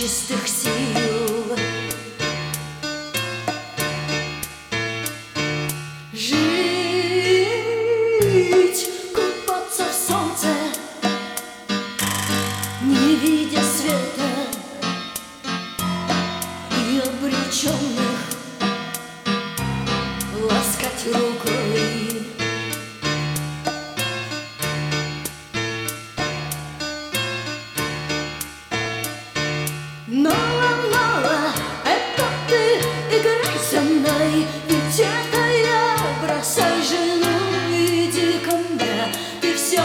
нечистых сил. Жить, купаться в солнце, не видя света, и обреченных ласкать рукой. Нола, это ты играй со мной, ведь это я. Бросай жену, иди ко мне, ты все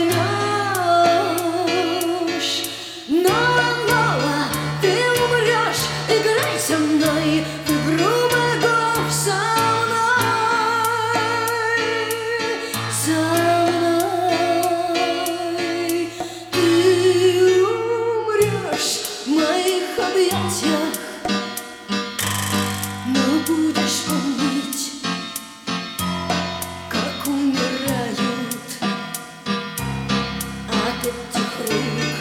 поймешь. Нола, ты умрешь, играй со мной в игру богов со мной. Со мной ты умрешь в моих объятиях, но будешь помнить, как умирают от этих рук.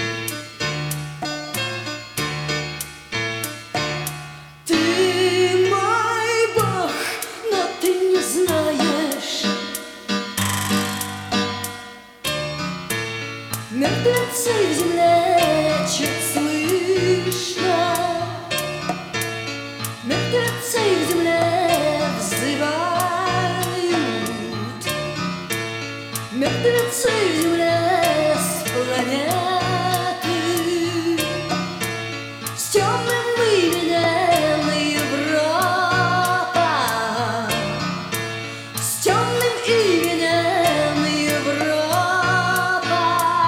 Ты мой Бог, но ты не знаешь, мертвецы в земле чуть слышно, мертвецы в земле взывают, мертвецы в земле с планеты, с темным именем Европа, с темным именем Европа.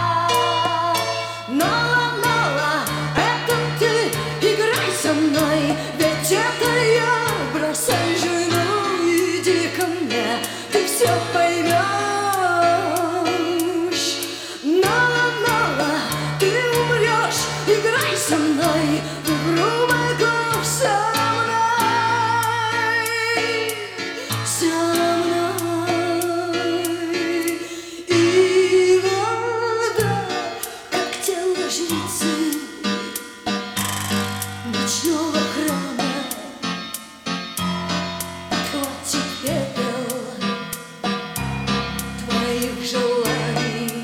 Нола, это ты играй со мной, ведь это я. Бросай жену, иди ко мне, ты все поймешь. Нола, ты умрешь, играй со мной в игру богов со мной. Со мной. И вода, как тело жрицы ночного храма, хватит пепел твоих желаний.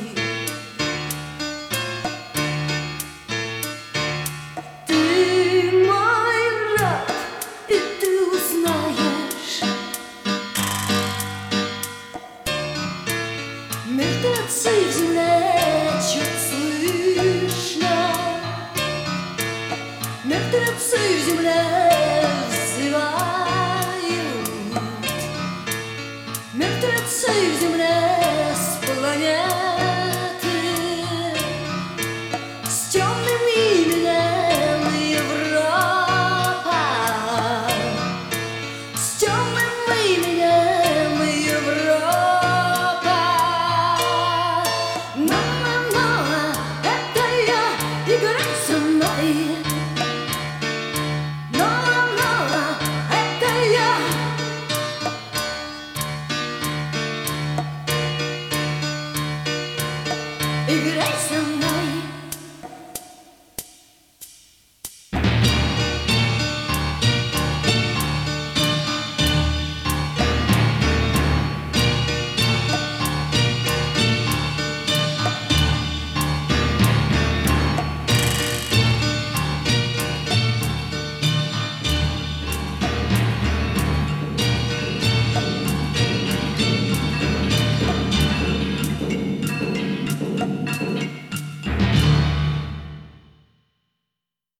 Ты мой раб, и ты узнаешь, мертвецы в земле чуть слышно, мертвецы в земле